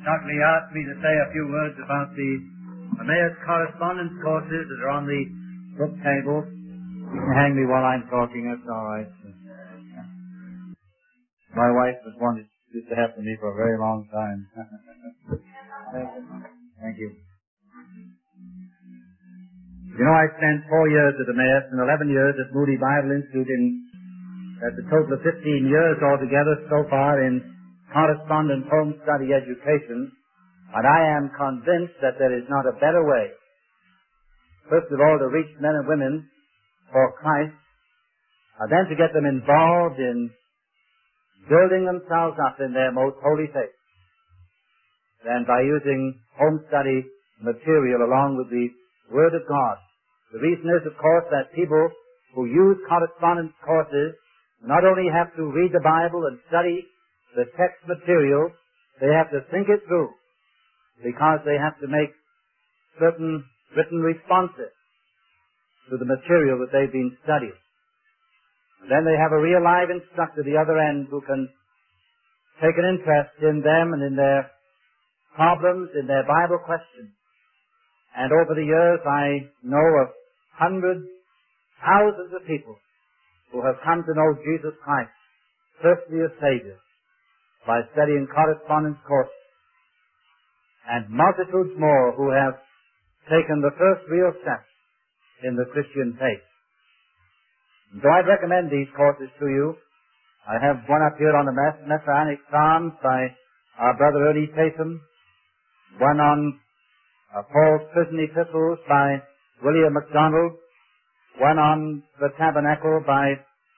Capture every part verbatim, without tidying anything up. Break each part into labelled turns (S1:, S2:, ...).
S1: Shortly asked me to say a few words about the Emmaus correspondence courses that are on the book table. You can hang me while I'm talking, that's all right. My wife has wanted this to happen to me for a very long time. Thank you. You know, I spent four years at Emmaus and eleven years at Moody Bible Institute, in that's a total of fifteen years altogether so far in correspondence home study education, and I am convinced that there is not a better way, first of all, to reach men and women for Christ, and then to get them involved in building themselves up in their most holy faith, than by using home study material along with the Word of God. The reason is, of course, that people who use correspondence courses not only have to read the Bible and study the text material, they have to think it through, because they have to make certain written responses to the material that they've been studying. And then they have a real live instructor at the other end who can take an interest in them and in their problems, in their Bible questions. And over the years, I know of hundreds, thousands of people who have come to know Jesus Christ personally as Savior by studying correspondence courses, and multitudes more who have taken the first real step in the Christian faith. And so I'd recommend these courses to you. I have one up here on the Messianic Psalms by our brother Ernie Tatham, one on uh, Paul's prison epistles by William MacDonald, one on the Tabernacle by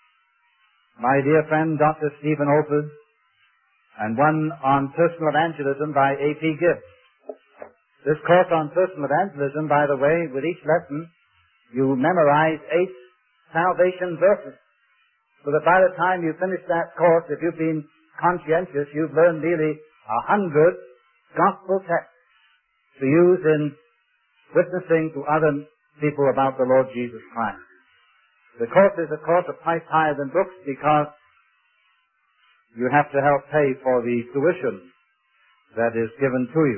S1: my dear friend Doctor Stephen Olford, and one on personal evangelism by A P Gibbs. This course on personal evangelism, by the way, with each lesson, you memorize eight salvation verses, so that by the time you finish that course, if you've been conscientious, you've learned nearly a hundred gospel texts to use in witnessing to other people about the Lord Jesus Christ. The course is, of course, a price higher than books, because you have to help pay for the tuition that is given to you.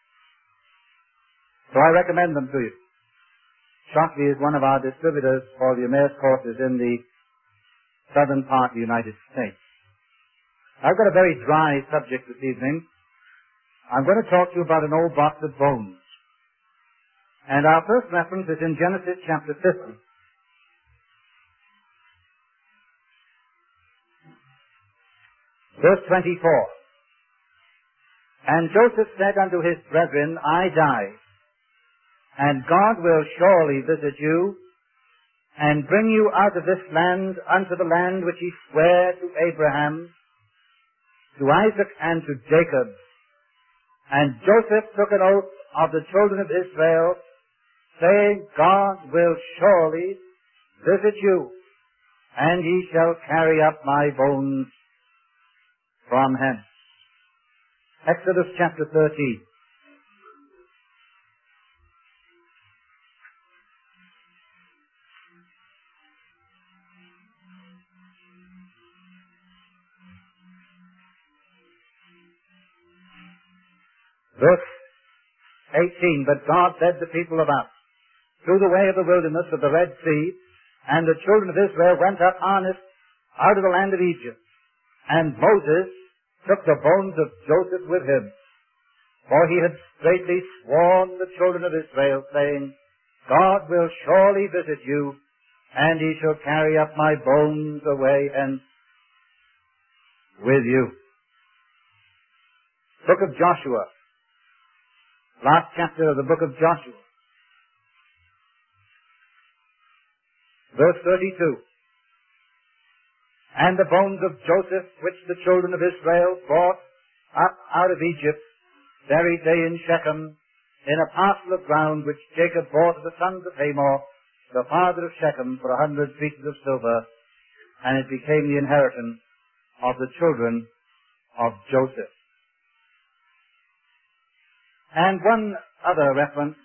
S1: So I recommend them to you. Shockley is one of our distributors for the Emmaus courses in the southern part of the United States. I've got a very dry subject this evening. I'm going to talk to you about an old box of bones. And our first reference is in Genesis chapter fifty. Verse twenty-four. And Joseph said unto his brethren, I die, and God will surely visit you, and bring you out of this land unto the land which he sware to Abraham, to Isaac, and to Jacob. And Joseph took an oath of the children of Israel, saying, God will surely visit you, and ye shall carry up my bones from hence. Exodus chapter thirteen. Verse eighteen. But God led the people about through the way of the wilderness of the Red Sea, and the children of Israel went up honest out of the land of Egypt. And Moses took the bones of Joseph with him, for he had straitly sworn the children of Israel, saying, God will surely visit you, and he shall carry up my bones away hence with you. Book of Joshua, last chapter of the book of Joshua, verse thirty-two. And the bones of Joseph, which the children of Israel brought up out of Egypt, buried they in Shechem, in a parcel of ground which Jacob bought of the sons of Hamor, the father of Shechem, for a hundred pieces of silver, and it became the inheritance of the children of Joseph. And one other reference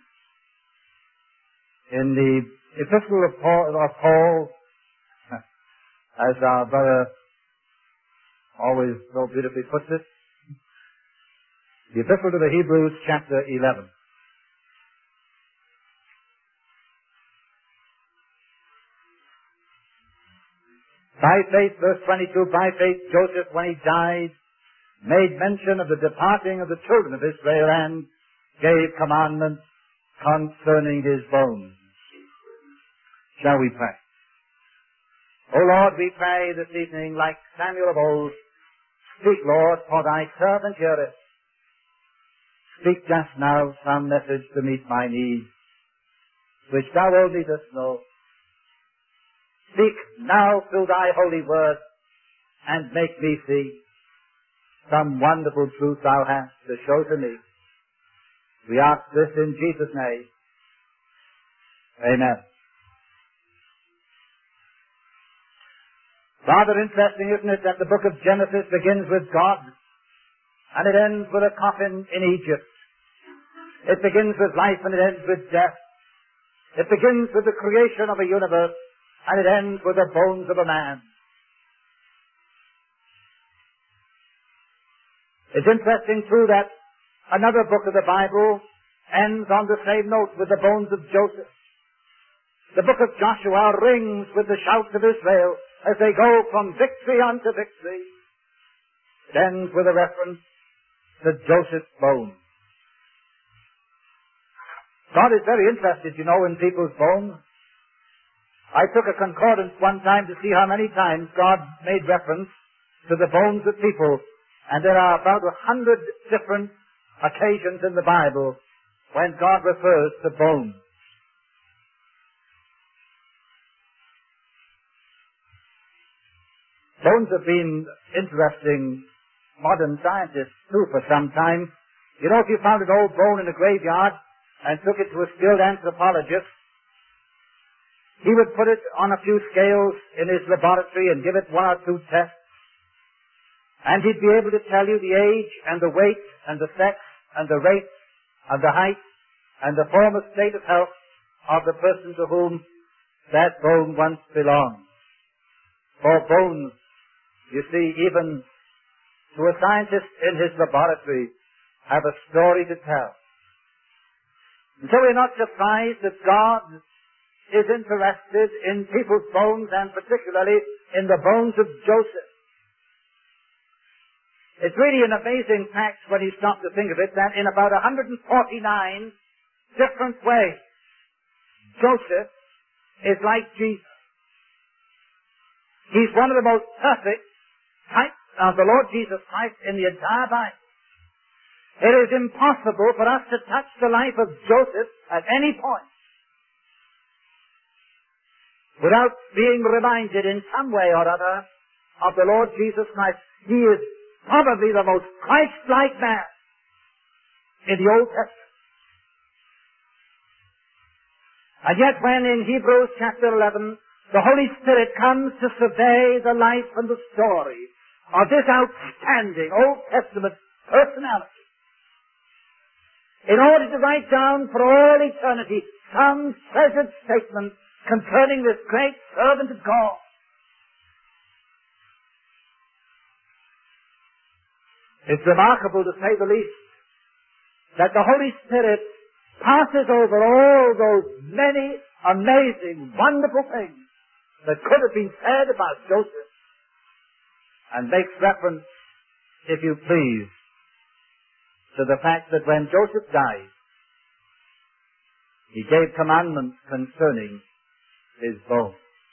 S1: in the epistle of Paul, of Paul as our brother always so beautifully puts it, The Epistle to the Hebrews, chapter eleven. By faith, verse twenty-two, by faith Joseph, when he died, made mention of the departing of the children of Israel and gave commandments concerning his bones. Shall we pray? O Lord, we pray this evening, like Samuel of old, speak, Lord, for thy servant heareth. Speak just now some message to meet my needs, which thou only dost know. Speak now through thy holy word, and make me see some wonderful truth thou hast to show to me. We ask this in Jesus' name. Amen. Rather interesting, isn't it, that the book of Genesis begins with God, and it ends with a coffin in Egypt. It begins with life and it ends with death. It begins with the creation of a universe, and it ends with the bones of a man. It's interesting, too, that another book of the Bible ends on the same note with the bones of Joseph. The book of Joshua rings with the shouts of Israel as they go from victory unto victory. It ends with a reference to Joseph's bones. God is very interested, you know, in people's bones. I took a concordance one time to see how many times God made reference to the bones of people, and there are about a hundred different occasions in the Bible when God refers to bones. Bones have been interesting modern scientists too for some time. You know, if you found an old bone in a graveyard and took it to a skilled anthropologist, he would put it on a few scales in his laboratory and give it one or two tests. And he'd be able to tell you the age and the weight and the sex and the rate and the height and the former state of health of the person to whom that bone once belonged. For bones, you see, even to a scientist in his laboratory, have a story to tell. And so we're not surprised that God is interested in people's bones, and particularly in the bones of Joseph. It's really an amazing fact when you stop to think of it that in about one hundred forty-nine different ways, Joseph is like Jesus. He's one of the most perfect types of the Lord Jesus Christ in the entire Bible. It is impossible for us to touch the life of Joseph at any point without being reminded in some way or other of the Lord Jesus Christ. He is probably the most Christ-like man in the Old Testament. And yet when in Hebrews chapter eleven, the Holy Spirit comes to survey the life and the story of this outstanding Old Testament personality, in order to write down for all eternity some treasured statement concerning this great servant of God, it's remarkable, to say the least, that the Holy Spirit passes over all those many amazing, wonderful things that could have been said about Joseph, and makes reference, if you please, to the fact that when Joseph died, he gave commandments concerning his bones.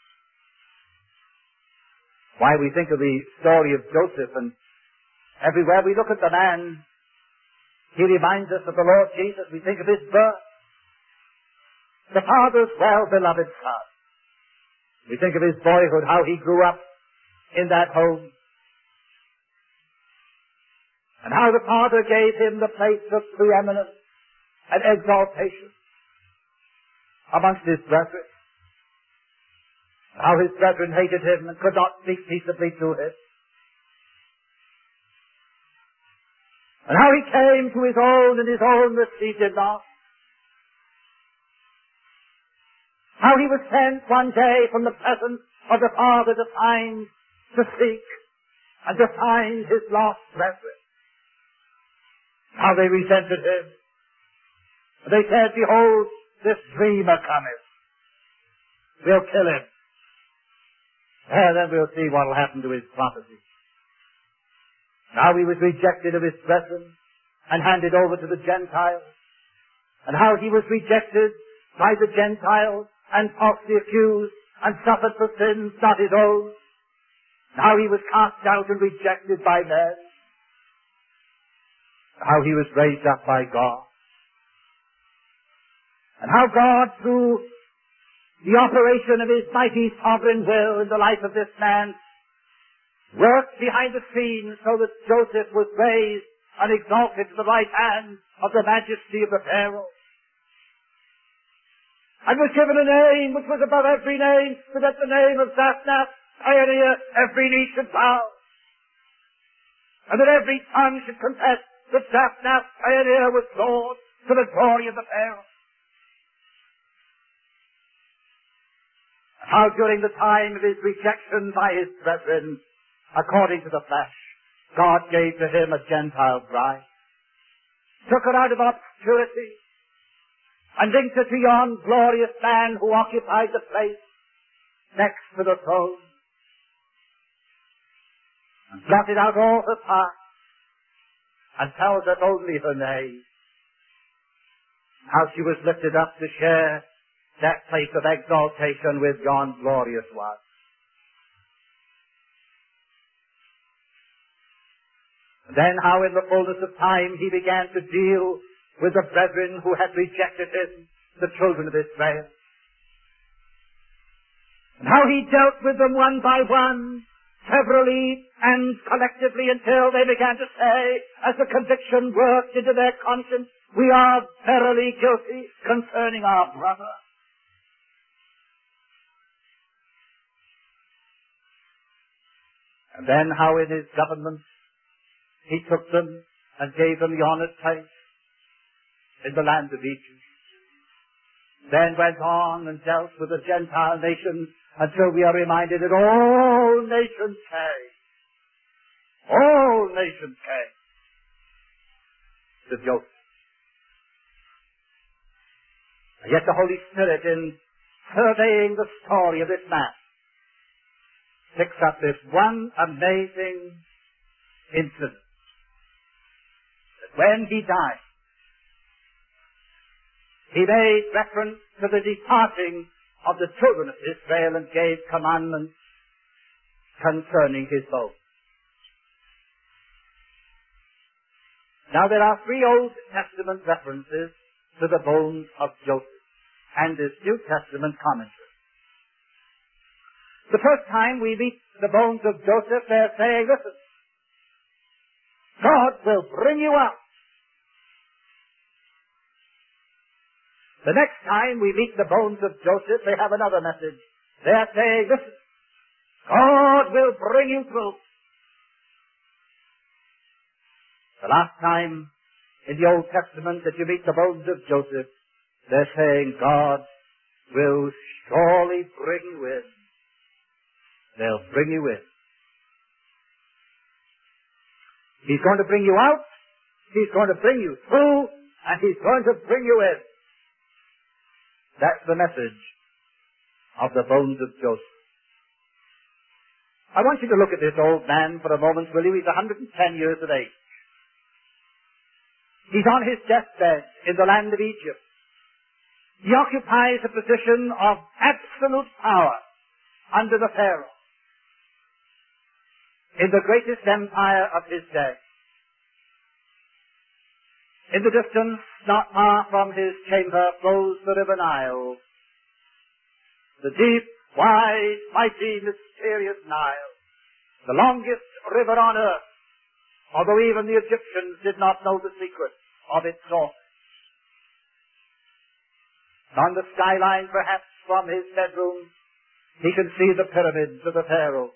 S1: Why, we think of the story of Joseph, and everywhere we look at the man, he reminds us of the Lord Jesus. We think of his birth, the Father's well-beloved Son. We think of his boyhood, how he grew up in that home, and how the Father gave him the place of preeminence and exaltation amongst his brethren. How his brethren hated him and could not speak peaceably to him. And how he came to his own, and his own received him not. How he was sent one day from the presence of the Father to find, to seek, and to find his lost brethren. How they resented him. They said, behold, this dreamer cometh. We'll kill him. And then we'll see what will happen to his prophecy. Now he was rejected of his brethren and handed over to the Gentiles. And how he was rejected by the Gentiles and falsely accused and suffered for sins not his own. How he was cast out and rejected by men. How he was raised up by God. And how God, through the operation of his mighty sovereign will in the life of this man, worked behind the scenes so that Joseph was raised and exalted to the right hand of the majesty of the Pharaoh. And was given a name which was above every name, so that the name of Zaphnath, Pioneer, every knee should bow. And that every tongue should confess that Zaphnath, Pioneer, was Lord, to the glory of the Pharaoh. How during the time of his rejection by his brethren, according to the flesh, God gave to him a Gentile bride, took her out of obscurity, and linked her to yon glorious man who occupied the place next to the throne, and blotted out all her past, and tells us only her name, how she was lifted up to share that place of exaltation with yon glorious one. Then how in the fullness of time he began to deal with the brethren who had rejected him, the children of Israel. And how he dealt with them one by one, severally and collectively, until they began to say, as the conviction worked into their conscience, we are verily guilty concerning our brother. And then how in his government he took them and gave them the honored place in the land of Egypt. Then went on and dealt with the Gentile nations until we are reminded that all nations came. All nations came to Joseph. And yet the Holy Spirit, in surveying the story of this man, picks up this one amazing incident. That when he died, he made reference to the departing of the children of Israel and gave commandments concerning his bones. Now there are three Old Testament references to the bones of Joseph and this New Testament commentary. The first time we meet the bones of Joseph, they're saying, listen, God will bring you out. The next time we meet the bones of Joseph, they have another message. They're saying, listen, God will bring you through. The last time in the Old Testament that you meet the bones of Joseph, they're saying, God will surely bring you in. They'll bring you in. He's going to bring you out, He's going to bring you through, and He's going to bring you in. That's the message of the bones of Joseph. I want you to look at this old man for a moment, will you? He's one hundred ten years of age. He's on his deathbed in the land of Egypt. He occupies a position of absolute power under the Pharaoh in the greatest empire of his day. In the distance, not far from his chamber, flows the river Nile. The deep, wide, mighty, mysterious Nile. The longest river on earth, although even the Egyptians did not know the secret of its source. On the skyline, perhaps, from his bedroom, he can see the pyramids of the Pharaoh.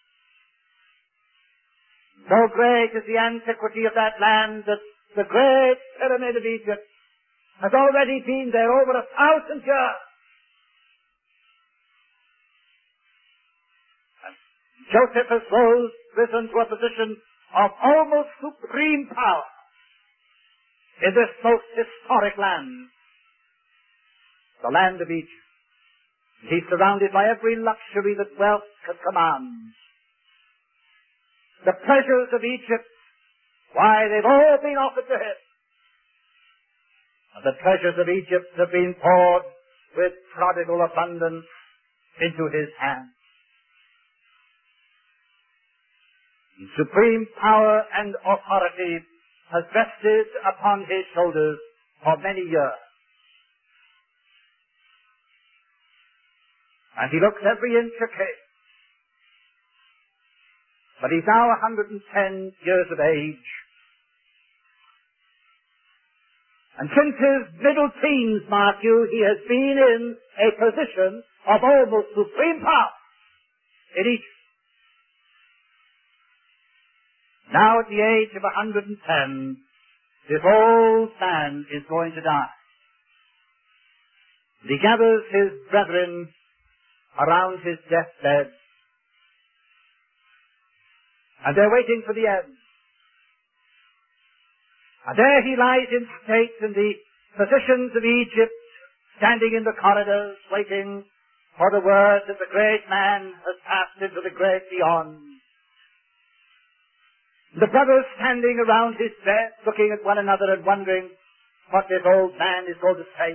S1: So great is the antiquity of that land that the great pyramid of Egypt has already been there over a thousand years. And Joseph has rose, risen to a position of almost supreme power. And in this most historic land, the land of Egypt. He's surrounded by every luxury that wealth could command. The pleasures of Egypt, why, they've all been offered to him. And the treasures of Egypt have been poured with prodigal abundance into his hands. Supreme power and authority has rested upon his shoulders for many years. And he looks every inch a king. But he's now one hundred ten years of age. And since his middle teens, mark you, he has been in a position of almost supreme power in Egypt. Now at the age of one hundred ten, this old man is going to die. And he gathers his brethren around his deathbed, and they're waiting for the end. And there he lies in state, and the physicians of Egypt standing in the corridors, waiting for the word that the great man has passed into the great beyond. The brothers standing around his bed, looking at one another and wondering what this old man is going to say.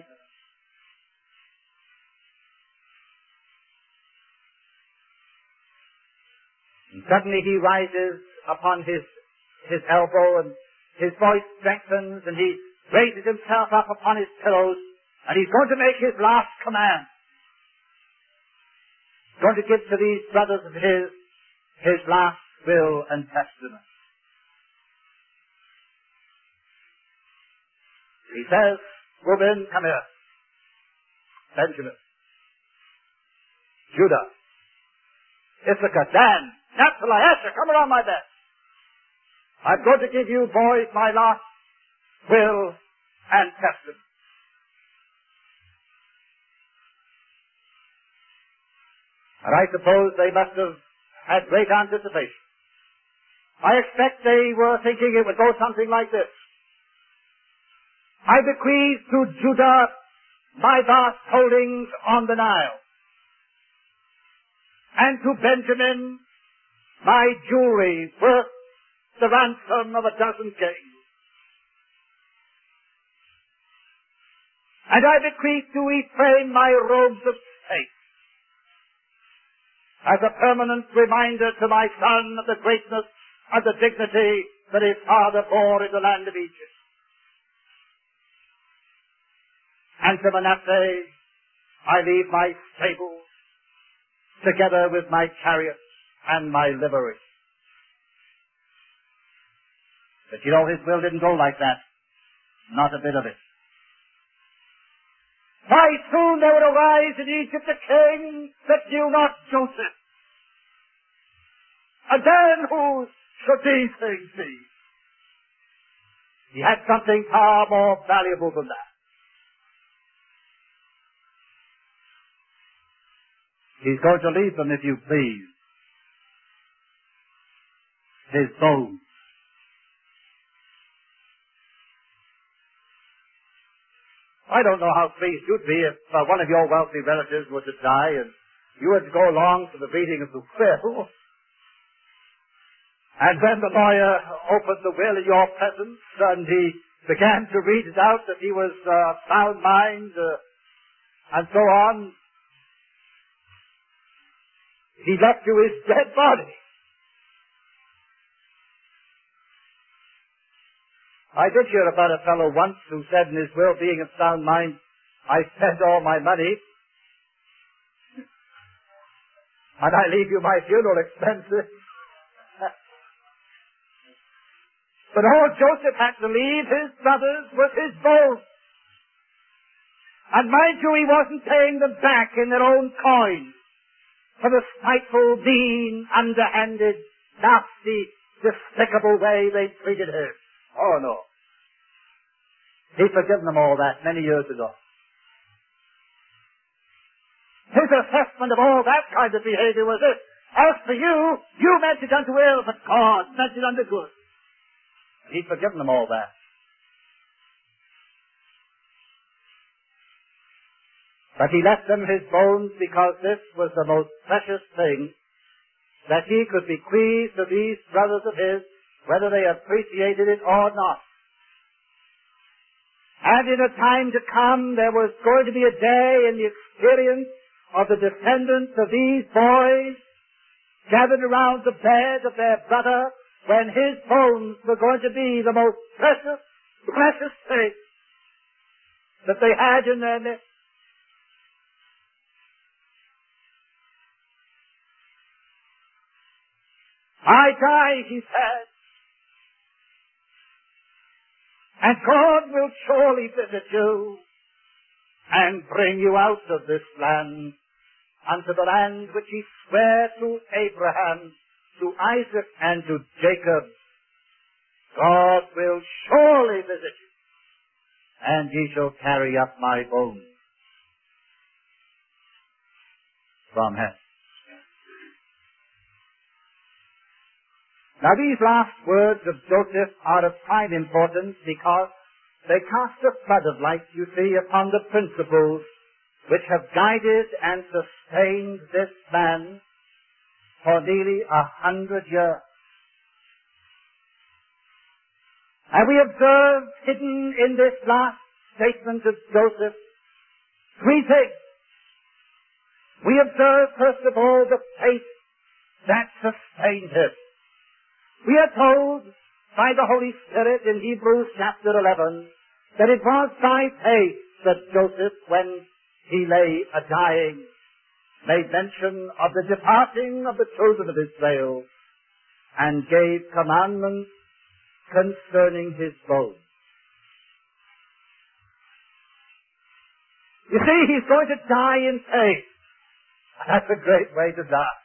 S1: And suddenly he rises upon his, his elbow, and his voice strengthens, and he raises himself up upon his pillows, and he's going to make his last command. He's going to give to these brothers of his his last will and testament. He says, "Reuben, come here. Benjamin, Judah, Issachar, Dan, Naphtali, Asher, come around my bed. I'm going to give you boys my last will and testament." And I suppose they must have had great anticipation. I expect they were thinking it would go something like this. "I bequeath to Judah my vast holdings on the Nile, and to Benjamin my jewelry worth the ransom of a dozen kings. And I bequeath to Ephraim my robes of state, as a permanent reminder to my son of the greatness and the dignity that his father bore in the land of Egypt. And to Manasseh I leave my stables, together with my chariots and my livery." But you know, his will didn't go like that. Not a bit of it. "Why, soon there would arise in Egypt a king that knew not Joseph. And then whose should these things be?" He had something far more valuable than that. He's going to leave them, if you please, his bones. I don't know how pleased you'd be if uh, one of your wealthy relatives were to die and you had to go along to the reading of the will, and then the lawyer opened the will in your presence and he began to read it out that he was uh, sound mind uh, and so on. He left you his dead body. I did hear about a fellow once who said in his will, being of sound mind, "I spent all my money and I leave you my funeral expenses." But all Joseph had to leave his brothers was his bones. And mind you, he wasn't paying them back in their own coin for the spiteful, mean, underhanded, nasty, despicable way they treated him. Oh no. He'd forgiven them all that many years ago. His assessment of all that kind of behavior was this: "As for you, you meant it unto ill, but God meant it unto good." He'd forgiven them all that. But he left them his bones because this was the most precious thing that he could bequeath to these brothers of his, whether they appreciated it or not. And in a time to come, there was going to be a day in the experience of the descendants of these boys gathered around the bed of their brother, when his bones were going to be the most precious, precious thing that they had in their midst. I die, he said, and God will surely visit you and bring you out of this land unto the land which he sware to Abraham, to Isaac, and to Jacob. God will surely visit you, and ye shall carry up my bones from hence. Now these last words of Joseph are of prime importance because they cast a flood of light, you see, upon the principles which have guided and sustained this man for nearly a hundred years. And we observe hidden in this last statement of Joseph three things. We observe, first of all, the faith that sustained him. We are told by the Holy Spirit in Hebrews chapter eleven that it was by faith that Joseph, when he lay a-dying, made mention of the departing of the children of Israel and gave commandments concerning his bones. You see, he's going to die in faith. That's a great way to die.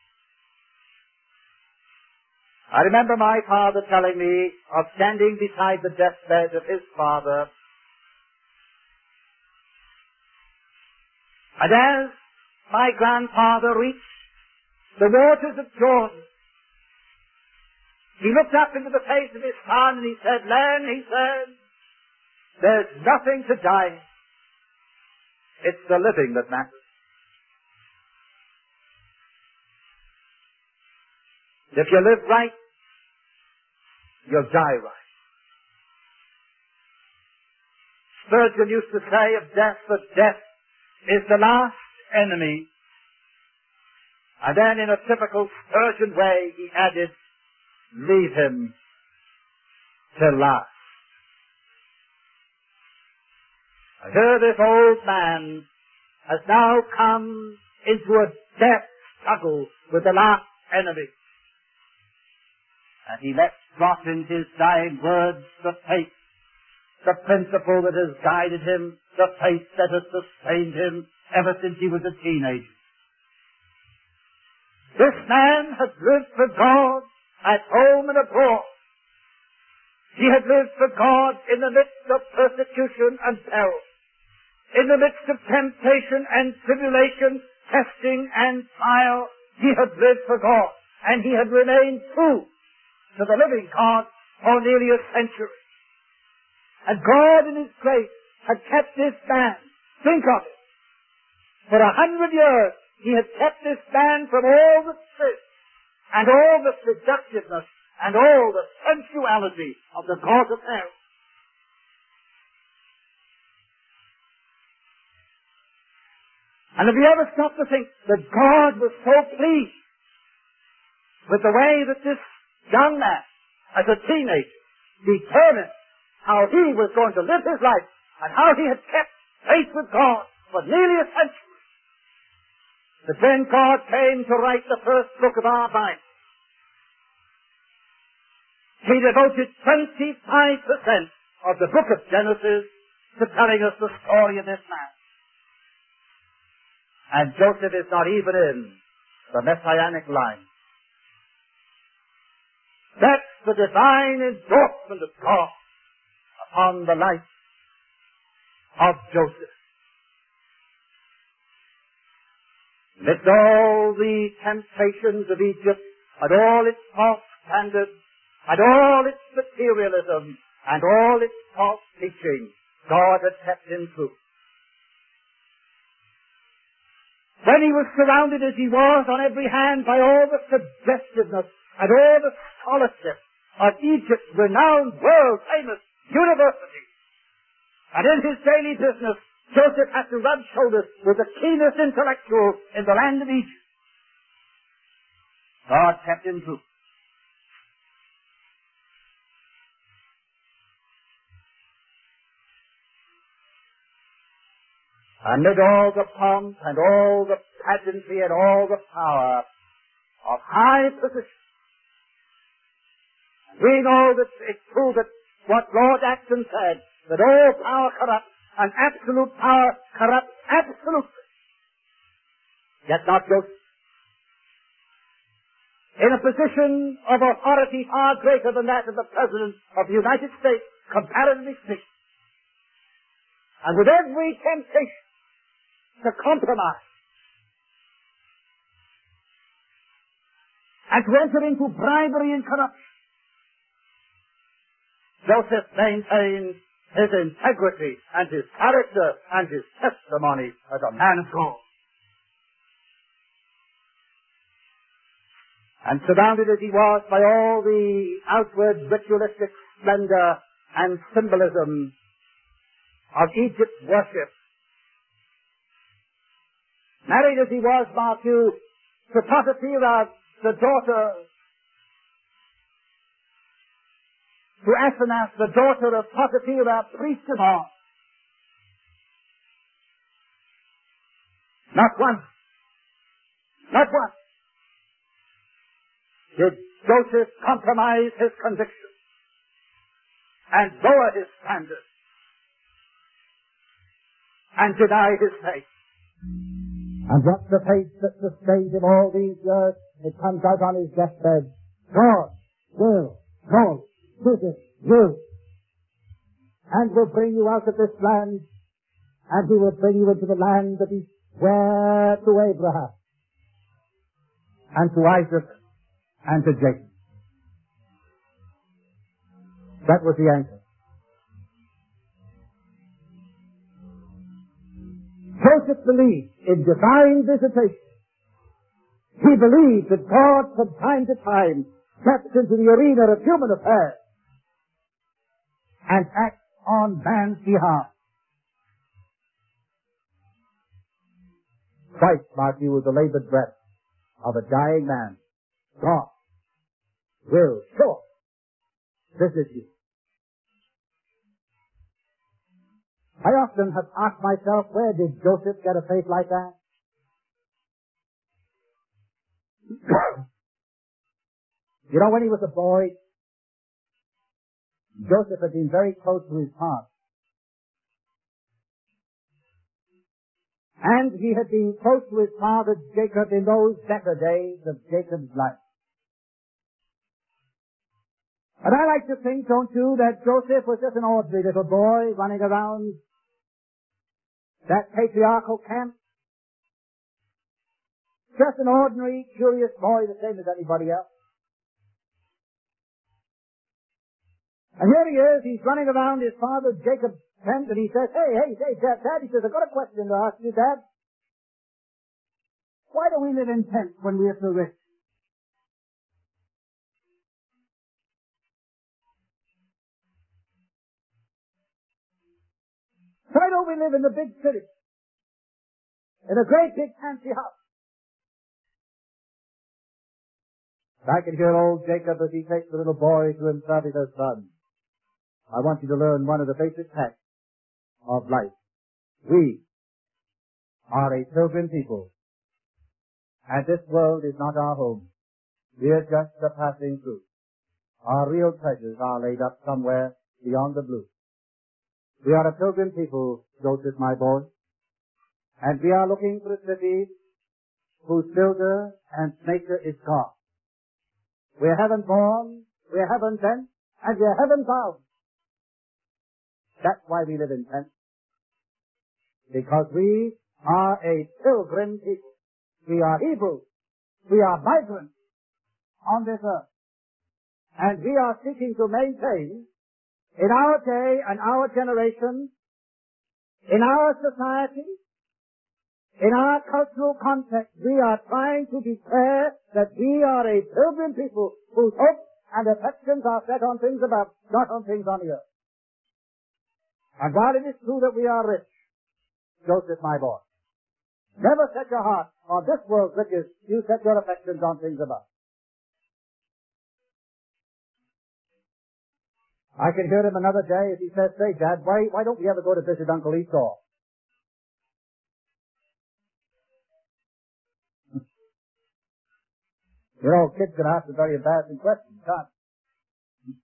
S1: I remember my father telling me of standing beside the deathbed of his father, and as my grandfather reached the waters of Jordan, he looked up into the face of his son and he said, "Len," he said, "there's nothing to die. It's the living that matters." If you live right, you'll die right. Spurgeon used to say of death that death is the last enemy. And then in a typical Spurgeon way, he added, "Leave him till last." I hear this old man has now come into a death struggle with the last enemy. And he lets drop in his dying words the faith, the principle that has guided him, the faith that has sustained him ever since he was a teenager. This man had lived for God at home and abroad. He had lived for God in the midst of persecution and peril, in the midst of temptation and tribulation, testing and trial. He had lived for God, and he had remained true to the living God for nearly a century. And God in his grace had kept this man. Think of it. For a hundred years, he had kept this man from all the sin and all the seductiveness and all the sensuality of the court of hell. And have you ever stopped to think that God was so pleased with the way that this young man, as a teenager, determined how he was going to live his life and how he had kept faith with God for nearly a century, that when God came to write the first book of our Bible, he devoted twenty-five percent of the book of Genesis to telling us the story of this man. And Joseph is not even in the messianic line. That's the divine endorsement of God upon the life of Joseph. Amidst all the temptations of Egypt, and all its false standards, and all its materialism, and all its false teaching, God had kept him true. when he was surrounded as he was on every hand by all the suggestiveness and all the solidness of Egypt's renowned, world-famous university. And in his daily business, Joseph had to rub shoulders with the keenest intellectuals in the land of Egypt. God kept him true. Amid all the pomp and all the pageantry and all the power of high position, we know that it's true that what Lord Acton said, that all power corrupts and absolute power corrupts absolutely. Yet not Joseph. In a position of authority far greater than that of the President of the United States, comparatively speaking, and with every temptation to compromise and to enter into bribery and corruption, Joseph maintained his integrity and his character and his testimony as a man of God. And surrounded as he was by all the outward ritualistic splendor and symbolism of Egypt's worship, married as he was, mark you, to Potipharah, the daughter, to Asenath, the daughter of Potipharah, priest of all. Not once, not once did Joseph compromise his convictions and lower his standards and deny his faith. And what's the faith that sustained him all these years? It comes out on his deathbed. God will, God, visit you, and will bring you out of this land, and he will bring you into the land that he swore to Abraham, and to Isaac, and to Jacob. That was the answer. Joseph believed in divine visitation. He believed that God from time to time steps into the arena of human affairs and acts on man's behalf. Christ, mark you, with the labored breath of a dying man, God will sure visit you. I often have asked myself, where did Joseph get a faith like that? You know, when he was a boy, Joseph had been very close to his heart. And he had been close to his father Jacob in those better days of Jacob's life. And I like to think, don't you, that Joseph was just an ordinary little boy running around that patriarchal camp. Just an ordinary, curious boy, the same as anybody else. And here he is, he's running around his father Jacob's tent, and he says, hey, hey, hey, Dad, Dad, he says, I've got a question to ask you, Dad. Why do we live in tents when we are so rich? Why don't we live in the big city? In a great big fancy house? I can hear old Jacob as he takes the little boy to himself. He says, son, I want you to learn one of the basic facts of life. We are a pilgrim people, and this world is not our home. We are just a passing through. Our real treasures are laid up somewhere beyond the blue. We are a pilgrim people, Joseph, my boy, and we are looking for a city whose builder and maker is God. We are heaven born, we are heaven sent, and we are heaven bound. That's why we live in tents. Because we are a pilgrim people. We are Hebrews. We are migrants on this earth. And we are seeking to maintain in our day and our generation, in our society, In our cultural context, we are trying to declare that we are a pilgrim people whose hopes and affections are set on things above, not on things on the earth. And while it is true that we are rich, Joseph, my boy, never set your heart on this world's riches. You set your affections on things above. I can hear him another day as he says, say, Dad, why, why don't we ever go to visit Uncle Esau? You know, kids can ask a very embarrassing question, can't they?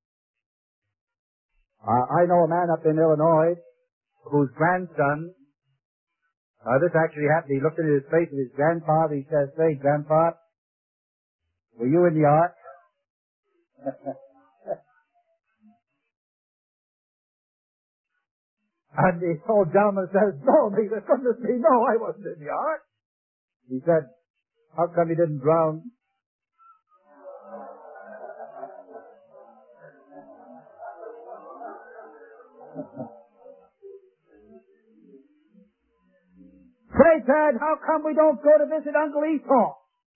S1: Uh, I know a man up in Illinois whose grandson, uh, this actually happened, he looked into his face of his grandfather, he says, say, Grandpa, were you in the ark? And the old gentleman says, no, me, for goodness me, no, I wasn't in the ark. He said, how come you didn't drown? Pray, Dad, how come we don't go to visit Uncle Esau?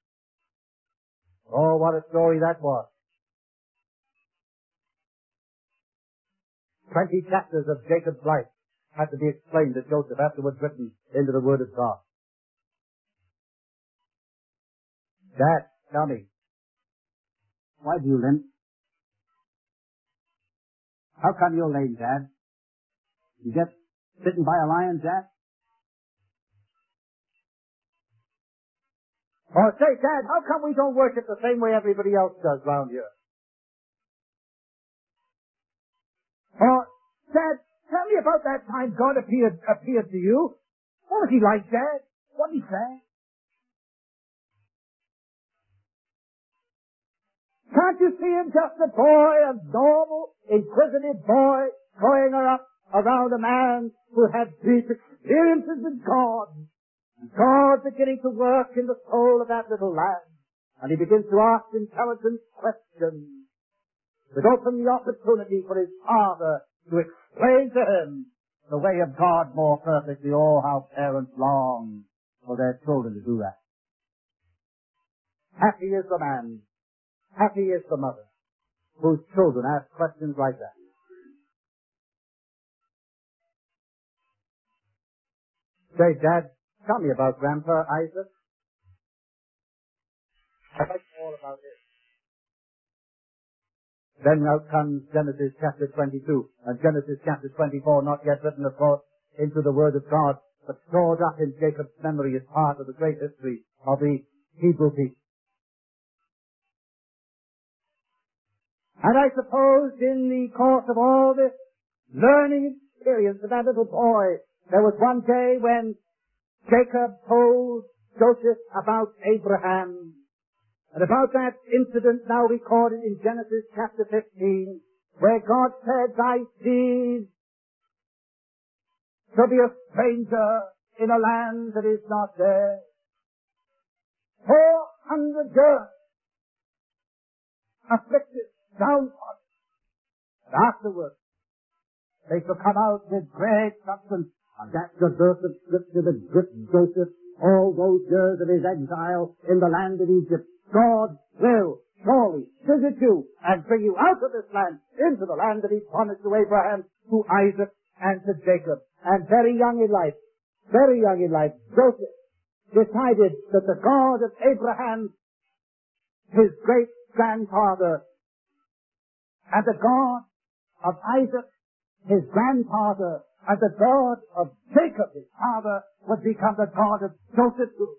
S1: Oh, what a story that was. Twenty chapters of Jacob's life had to be explained to Joseph, afterwards written into the Word of God. Dad, tell me, why do you limp? How come you're lame, Dad? You get bitten by a lion, Dad? Or say, Dad, how come we don't worship the same way everybody else does round here? Or, Dad, tell me about that time God appeared, appeared to you. What was he like, Dad? What did he say? Can't you see him just a boy, a normal, inquisitive boy, growing up around a man who had deep experiences with God? God beginning to work in the soul of that little lad. And he begins to ask intelligent questions that open the opportunity for his father to explain to him the way of God more perfectly. Oh, how parents long for their children to do that. Happy is the man, happy is the mother, whose children ask questions like that. Say, Dad, tell me about Grandpa Isaac. I'd like to know all about it. Then out comes Genesis chapter twenty-two, and Genesis chapter twenty-four, not yet written, of course, into the Word of God, but stored up in Jacob's memory as part of the great history of the Hebrew people. And I suppose in the course of all this learning experience of that little boy, there was one day when Jacob told Joseph about Abraham, and about that incident now recorded in Genesis chapter fifteen, where God said, thy seed shall be a stranger in a land that is not theirs. Four hundred years afflicted, downtrodden. And afterwards, they shall come out with great substance. And that's the verse of Scripture that gripped Joseph all those years of his exile in the land of Egypt. God will surely visit you and bring you out of this land into the land that he promised to Abraham, to Isaac, and to Jacob. And very young in life, very young in life, Joseph decided that the God of Abraham, his great-grandfather, and the God of Isaac, his grandfather, and the God of Jacob, his father, would become the God of Joseph too.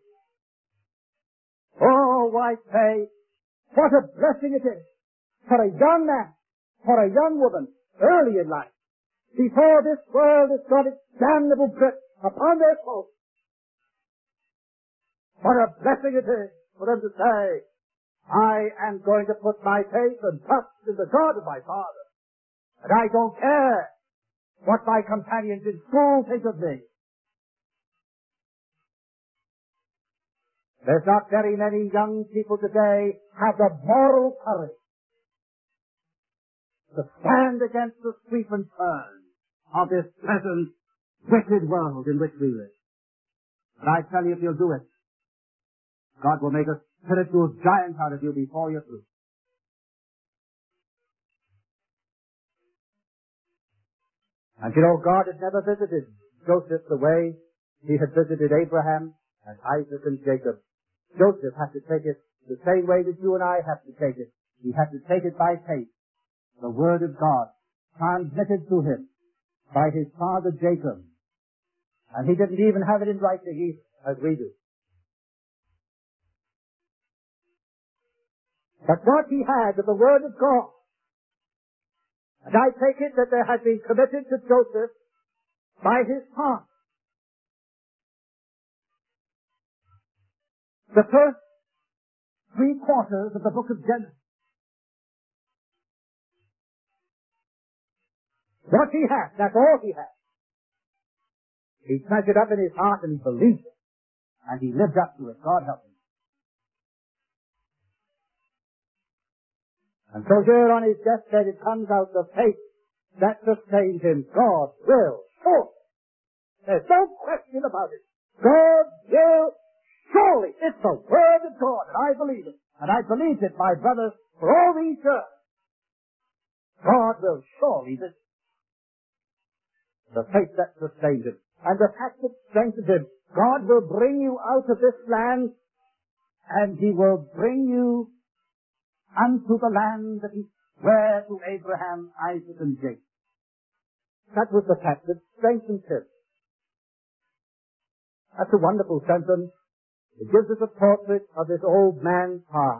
S1: Oh, I say, what a blessing it is for a young man, for a young woman, early in life, before this world has got its damnable grip upon their soul. What a blessing it is for them to say, I am going to put my faith and trust in the God of my father, and I don't care what my companions in school think of me. There's not very many young people today have the moral courage to stand against the sweep and turn of this present wicked world in which we live. But I tell you, if you'll do it, God will make a spiritual giant out of you before you're through. And you know, God had never visited Joseph the way he had visited Abraham and Isaac and Jacob. Joseph had to take it the same way that you and I have to take it. He had to take it by faith. The Word of God transmitted to him by his father Jacob. And he didn't even have it in writing as we do. But what he had of the Word of God, and I take it that there had been committed to Joseph by his father. The first three quarters of the book of Genesis. What he had, that's all he had. He treasured up in his heart and he believed it. And he lived up to it. God help him. And so here on his deathbed it comes out the faith that sustained him. God will, sure. There's no question about it. God will, surely. It's the Word of God, and I believe it. And I believed it, my brothers, for all these years. God will surely visit. The faith that sustained him. And the fact that strengthened him. God will bring you out of this land, and he will bring you unto the land that he sware to Abraham, Isaac, and Jacob. That was the fact that strengthened him. That's a wonderful sentence. It gives us a portrait of this old man's heart.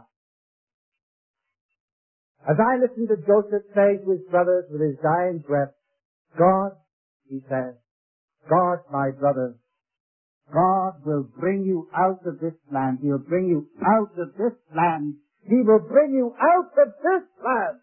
S1: As I listened to Joseph say to his brothers with his dying breath, God, he said, God, my brothers, God will bring you out of this land. He'll bring you out of this land. He will bring you out of this land.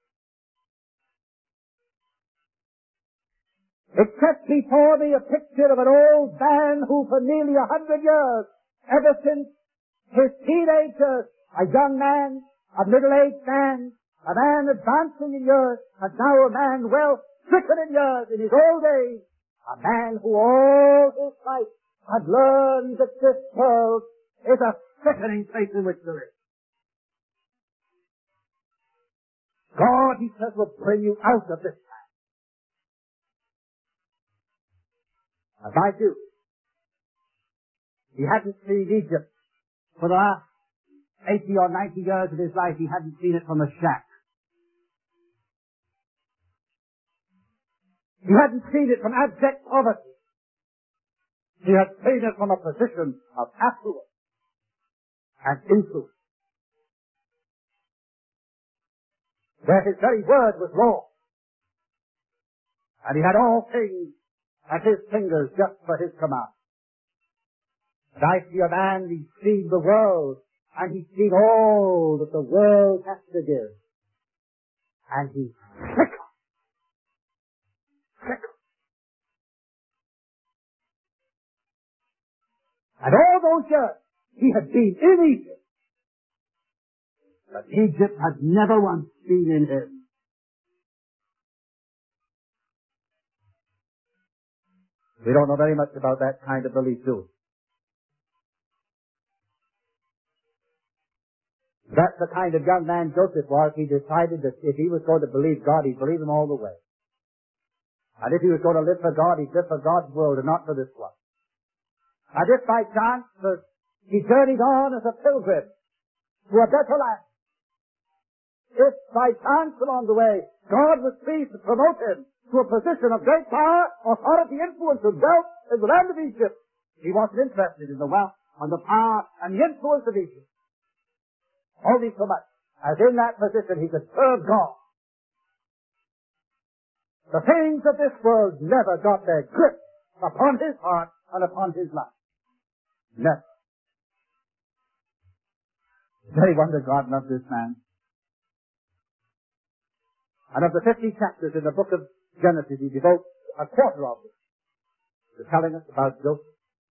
S1: It sets before me a picture of an old man who for nearly a hundred years, ever since his teenager, a young man, a middle-aged man, a man advancing in years, and now a man well stricken in years in his old age, a man who all his life had learned that this world is a sickening place in which to live. God, he says, will bring you out of this land. As I do. He hadn't seen Egypt for the last eighty or ninety years of his life. He hadn't seen it from a shack. He hadn't seen it from abject poverty. He had seen it from a position of affluence and influence, where his very word was law. And he had all things at his fingers just for his command. And I see a man, he's seen the world, and he's seen all that the world has to give. And he's sick. Sick. And all those years, he had been in Egypt. But Egypt had never once been in him. We don't know very much about that kind of belief, do we? That's the kind of young man Joseph was. He decided that if he was going to believe God, he'd believe him all the way. And if he was going to live for God, he'd live for God's world and not for this one. And if by chance uh, he journeyed on as a pilgrim to a better land, if by chance along the way God was pleased to promote him to a position of great power, authority, influence, and wealth in the land of Egypt, he wasn't interested in the wealth and the power and the influence of Egypt. Only so much as in that position he could serve God. The things of this world never got their grip upon his heart and upon his life. Never. Very wonder God loved this man. And of the fifty chapters in the book of Genesis, he devotes a quarter of them to telling us about Joseph.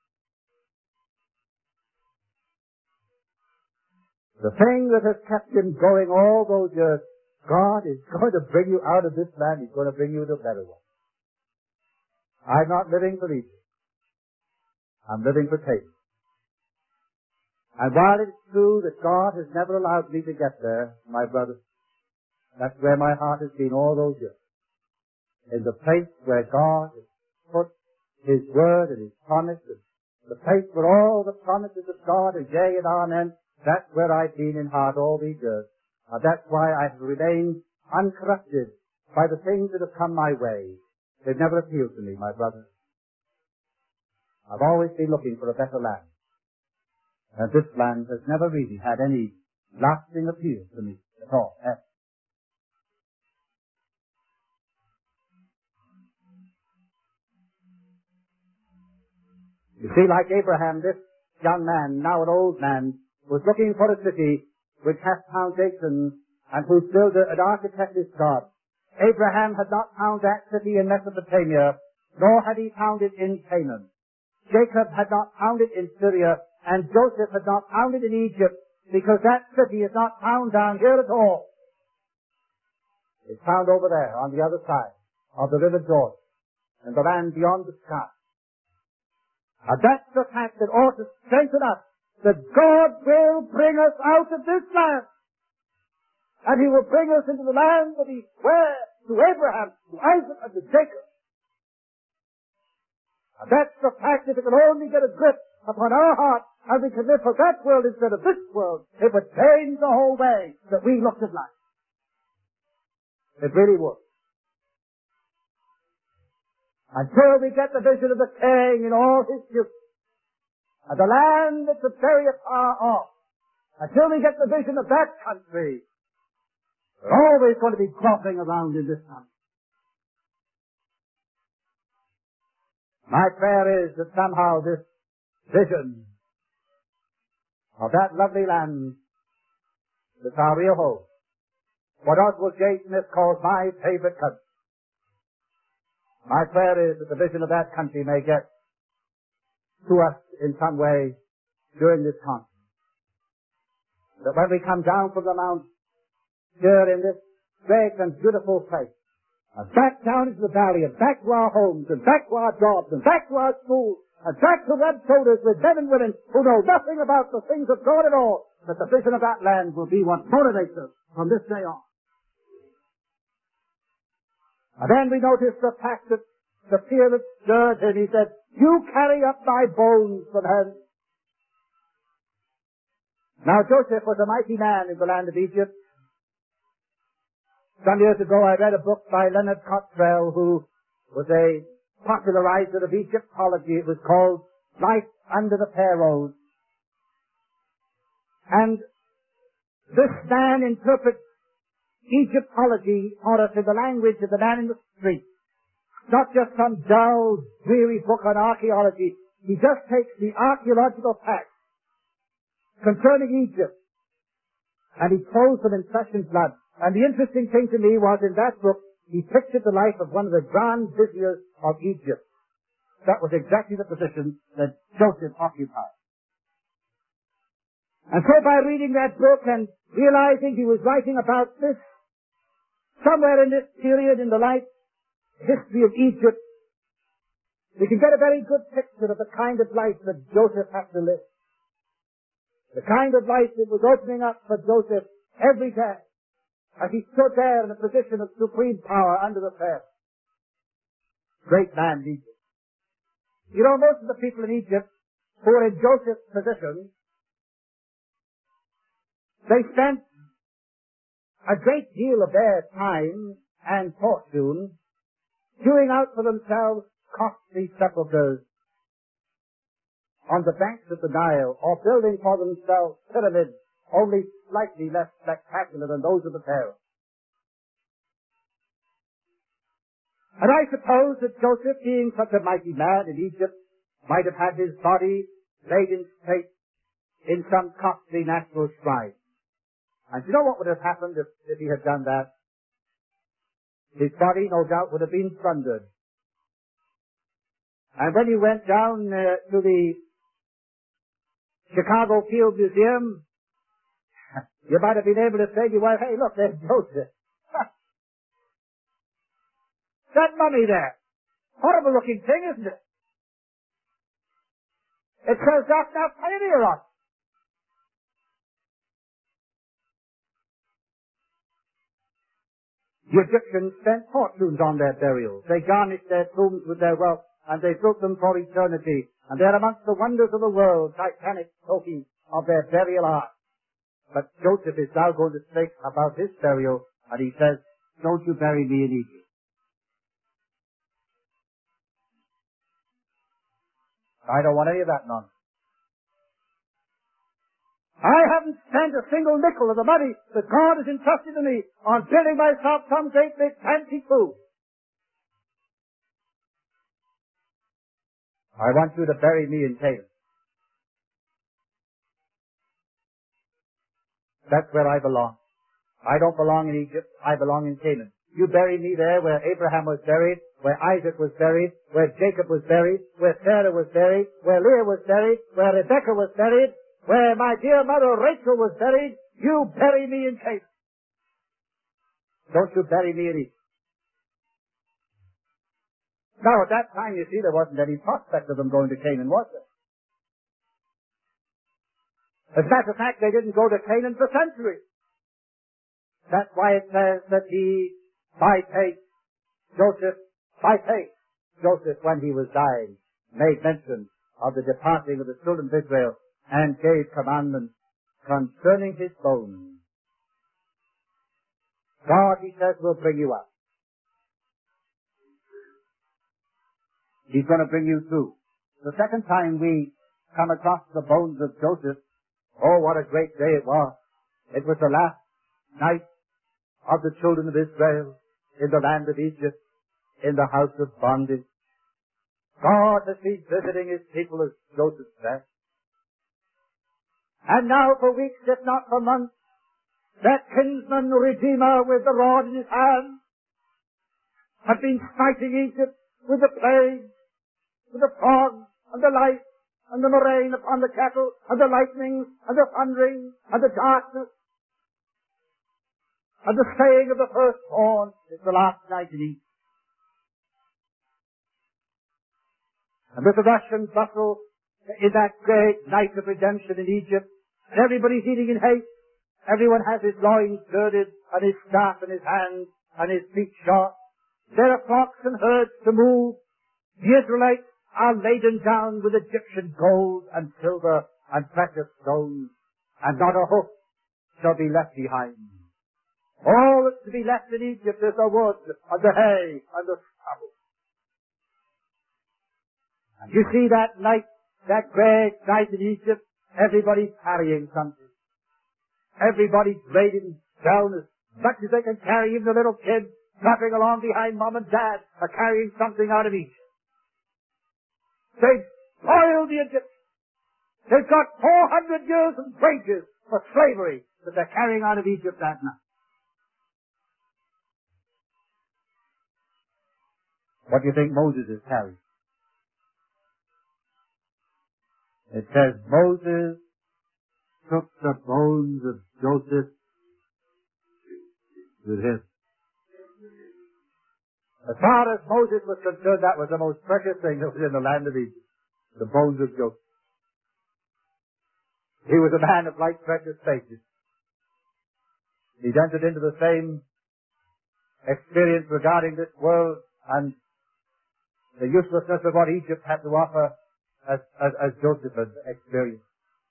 S1: The thing that has kept him going all those years, God is going to bring you out of this land. He's going to bring you to a better one. I'm not living for Egypt. I'm living for Canaan. And while it's true that God has never allowed me to get there, my brother, that's where my heart has been all those years. In the place where God has put His word and His promises, the place where all the promises of God are yea and amen, that's where I've been in heart all these years. And that's why I have remained uncorrupted by the things that have come my way. They've never appealed to me, my brother. I've always been looking for a better land. And this land has never really had any lasting appeal to me at all. You see, like Abraham, this young man, now an old man, was looking for a city which has foundations and whose builder and architect is God. Abraham had not found that city in Mesopotamia, nor had he found it in Canaan. Jacob had not found it in Syria, and Joseph had not found it in Egypt, because that city is not found down here at all. It's found over there, on the other side of the river Jordan, in the land beyond the sky. And that's the fact that ought to strengthen us, that God will bring us out of this land. And He will bring us into the land that He swore to Abraham, to Isaac, and to Jacob. And that's the fact that we can only get a grip upon our heart and we can live for that world instead of this world. It would change the whole way that we looked at life. It really would. Until we get the vision of the King in all His beauty, and the land that's very far off, until we get the vision of that country, we're always going to be groping around in this country. My prayer is that somehow this vision of that lovely land that's our real home, what Oswald J. Smith calls my favorite country, my prayer is that the vision of that country may get to us in some way during this conference. That when we come down from the mount here in this great and beautiful place, and back down into the valley, and back to our homes, and back to our jobs, and back to our schools, and back to red shoulders with men and women who know nothing about the things of God at all, that the vision of that land will be what motivates us from this day on. And then we notice the fact that the fear that stirred him, he said, you carry up my bones from hence. Now Joseph was a mighty man in the land of Egypt. Some years ago I read a book by Leonard Cottrell, who was a popularizer of Egyptology. It was called Life Under the Pharaohs. And this man interprets Egyptology for us in the language of the man in the street. Not just some dull, dreary book on archaeology. He just takes the archaeological facts concerning Egypt and he clothes them in flesh and blood. And the interesting thing to me was in that book, he pictured the life of one of the grand viziers of Egypt. That was exactly the position that Joseph occupied. And so by reading that book and realizing he was writing about this, somewhere in this period in the life history of Egypt, we can get a very good picture of the kind of life that Joseph had to live. The kind of life that was opening up for Joseph every day as he stood there in a position of supreme power under the Pharaoh. Great man, Egypt. You know, most of the people in Egypt who were in Joseph's position, they spent a great deal of their time and fortune hewing out for themselves costly sepulchres on the banks of the Nile, or building for themselves pyramids only slightly less spectacular than those of the Pharaoh. And I suppose that Joseph, being such a mighty man in Egypt, might have had his body laid in state in some costly natural shrine. And you know what would have happened if, if he had done that? His body, no doubt, would have been plundered. And when he went down uh, to the Chicago Field Museum, you might have been able to say to your wife, hey, look, there's Joseph. That mummy there. Horrible looking thing, isn't it? It says that now pioneer us. The Egyptians spent fortunes on their burials. They garnished their tombs with their wealth, and they built them for eternity. And they're amongst the wonders of the world, titanic tokens of their burial art. But Joseph is now going to speak about his burial, and he says, don't you bury me in Egypt. I don't want any of that nonsense. I haven't spent a single nickel of the money that God has entrusted to me on building myself some great big fancy tomb. I want you to bury me in Canaan. That's where I belong. I don't belong in Egypt. I belong in Canaan. You bury me there where Abraham was buried, where Isaac was buried, where Jacob was buried, where Sarah was buried, where Leah was buried, where Rebecca was buried, where my dear mother Rachel was buried. You bury me in Canaan. Don't you bury me in Egypt. Now, at that time, you see, there wasn't any prospect of them going to Canaan, was there? As a matter of fact, they didn't go to Canaan for centuries. That's why it says that he, by faith, Joseph, by faith, Joseph, when he was dying, made mention of the departing of the children of Israel and gave commandments concerning his bones. God, he says, will bring you up. He's going to bring you through. The second time we come across the bones of Joseph, oh, what a great day it was. It was the last night of the children of Israel in the land of Egypt, in the house of bondage. God has been visiting his people, as Joseph said. And now for weeks, if not for months, that kinsman redeemer with the rod in his hand had been smiting Egypt with the plague, with the fog, and the light, and the rain upon the cattle, and the lightnings, and the thundering, and the darkness, and the staying of the firstborn. It's the last night in Egypt. And with the rush and bustle in that great night of redemption in Egypt, and everybody's eating in haste, everyone has his loins girded, and his staff in his hand, and his feet shod. There are flocks and herds to move. The Israelites are laden down with Egyptian gold and silver and precious stones, and not a hoof shall be left behind. All that's to be left in Egypt is the wood and the hay and the stubble. And you see that night, that great night in Egypt, everybody's carrying something. Everybody's laden down as much as they can carry, even the little kids trotting along behind mom and dad are carrying something out of Egypt. They've spoiled the Egyptians. They've got four hundred years of wages for slavery that they're carrying out of Egypt that night. What do you think Moses is carrying? It says Moses took the bones of Joseph with him. As far as Moses was concerned, that was the most precious thing that was in the land of Egypt. The bones of Joseph. He was a man of like precious faces. He'd entered into the same experience regarding this world and the uselessness of what Egypt had to offer as, as, as Joseph had experienced.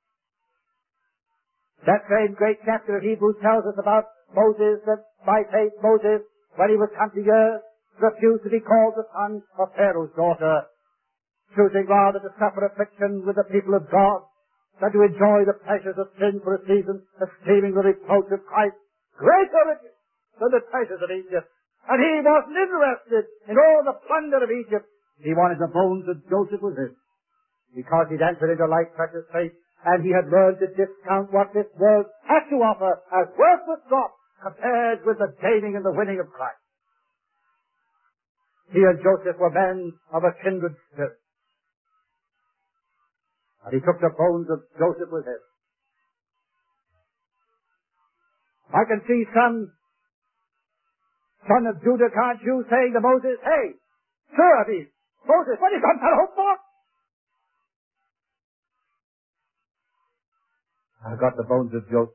S1: That same great chapter of Hebrews tells us about Moses, that by faith Moses, when he was twenty years, refused to be called the son of Pharaoh's daughter, choosing rather to suffer affliction with the people of God than to enjoy the pleasures of sin for a season, esteeming the reproach of Christ greater riches than the treasures of Egypt. And he wasn't interested in all the plunder of Egypt. He wanted the bones of Joseph with him, because he'd entered into like precious faith, and he had learned to discount what this world had to offer as worthless dross compared with the gaining and the winning of Christ. He and Joseph were men of a kindred spirit. And he took the bones of Joseph with him. I can see some son of Judah, can't you, saying to Moses, hey, sir, I mean, Moses, what have you done that hope for? I got the bones of Joseph.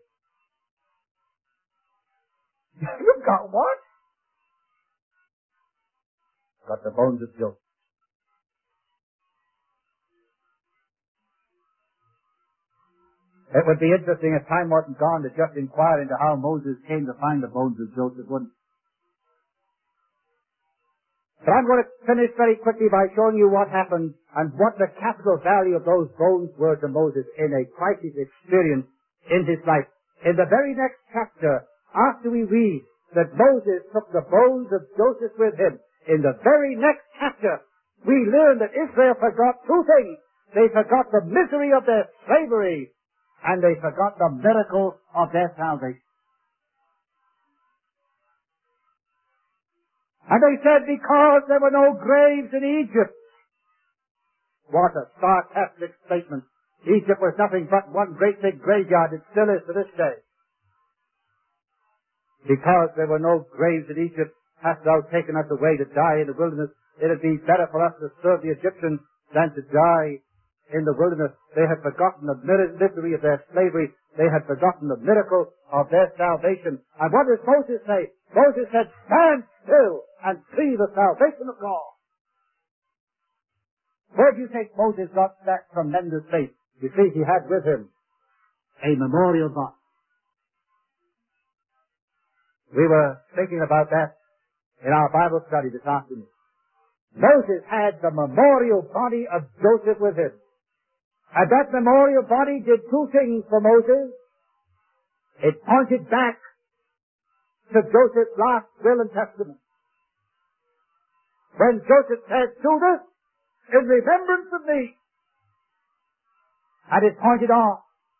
S1: You've got what? Got the bones of Joseph. It would be interesting if time wasn't gone to just inquire into how Moses came to find the bones of Joseph, wouldn't it? But I'm going to finish very quickly by showing you what happened and what the capital value of those bones were to Moses in a crisis experience in his life. In the very next chapter, after we read that Moses took the bones of Joseph with him, in the very next chapter, we learn that Israel forgot two things. They forgot the misery of their slavery, and they forgot the miracle of their salvation. And they said, because there were no graves in Egypt. What a sarcastic statement. Egypt was nothing but one great big graveyard. It still is to this day. Because there were no graves in Egypt, hast thou taken us away to die in the wilderness. It would be better for us to serve the Egyptians than to die in the wilderness. They had forgotten the misery of their slavery. They had forgotten the miracle of their salvation. And what does Moses say? Moses said, stand still and see the salvation of God. Where do you think Moses got that tremendous faith? You see, he had with him a memorial box. We were thinking about that in our Bible study this afternoon. Moses had the memorial body of Joseph with him. And that memorial body did two things for Moses. It pointed back to Joseph's last will and testament. When Joseph said, do this in remembrance of me. And it pointed on.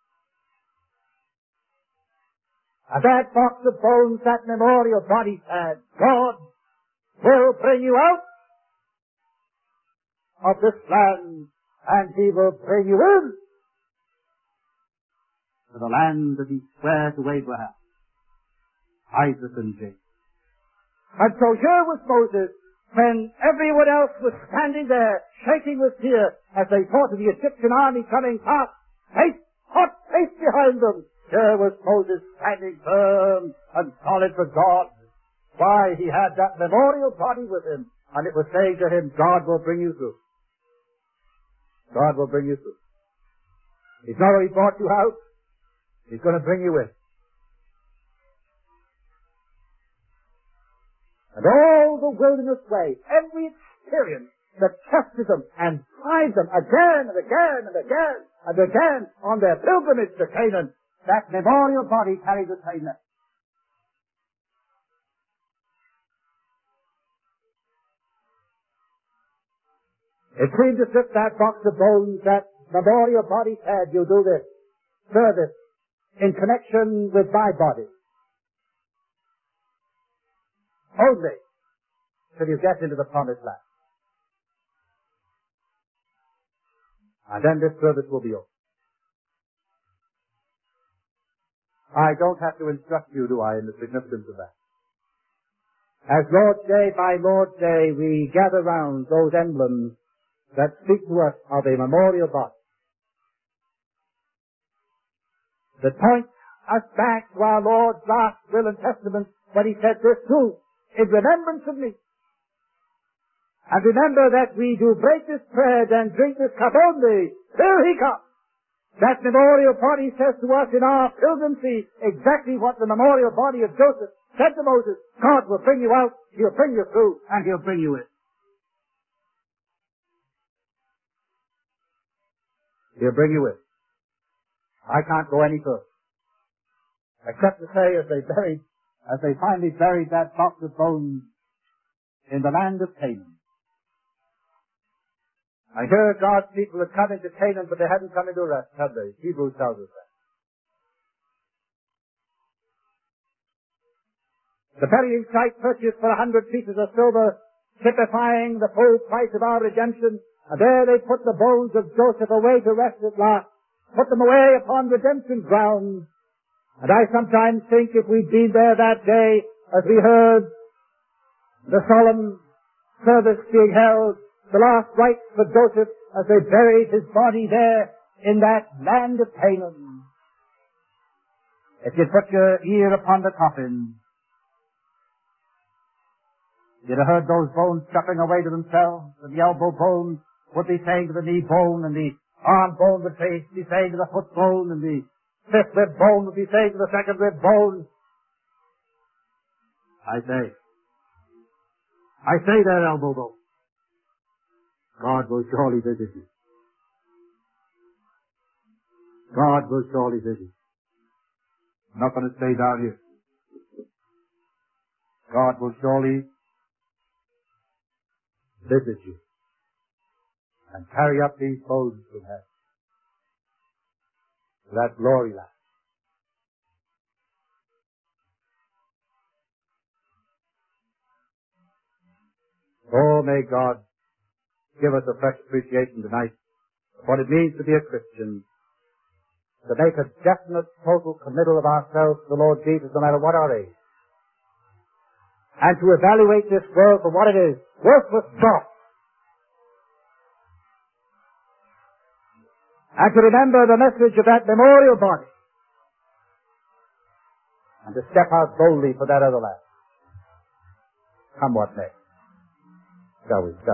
S1: And that box of bones, that memorial body said, God will bring you out of this land, and he will bring you in to the land that he swore to Abraham, Isaac, and Jacob. And so here was Moses, when everyone else was standing there, shaking with fear, as they thought of the Egyptian army coming past, face, hot face behind them. Here was Moses standing firm and solid for God. Why? He had that memorial body with him, and it was saying to him, God will bring you through. God will bring you through. He's not only brought you out, he's going to bring you in. And all the wilderness way, every experience that tested them and tried them again and again and again and again on their pilgrimage to Canaan, that memorial body carried the same message. It seemed as if that box of bones, that memorial body said, you do this, service, in connection with my body. Only till you get into the promised land. And then this service will be over. I don't have to instruct you, do I, in the significance of that. As Lord's Day by Lord's Day, we gather round those emblems that speak to us of a memorial body, that point us back to our Lord's last will and testament when he said this too, in remembrance of me. And remember that we do break this bread and drink this cup only till he comes. That memorial body says to us in our pilgrimage exactly what the memorial body of Joseph said to Moses. God will bring you out, he'll bring you through, and he'll bring you in. He'll bring you in. I can't go any further. Except to say, as they buried, as they finally buried that box of bones in the land of Canaan. I hear God's people had come into Canaan, but they hadn't come into rest, had they? Hebrews tells us that. The burying site purchased for a hundred pieces of silver, typifying the full price of our redemption, and there they put the bones of Joseph away to rest at last, put them away upon redemption ground. And I sometimes think if we'd been there that day, as we heard the solemn service being held, the last rites for Joseph as they buried his body there in that land of Canaan, If you'd put your ear upon the coffin, you'd have heard those bones chuckling away to themselves, and the elbow bone would be saying to the knee bone, and the arm bone would be saying to the foot bone, and the fifth rib bone would be saying to the second rib bone. I say, I say there, elbow bone, God will surely visit you. God will surely visit you. I'm not going to stay down here. God will surely visit you and carry up these bones from heaven to that glory land. Oh, may God give us a fresh appreciation tonight of what it means to be a Christian, to make a definite, total committal of ourselves to the Lord Jesus, no matter what our age, and to evaluate this world for what it is, worthless dross, and to remember the message of that memorial body, and to step out boldly for that other land. Come what may. Shall we? Shall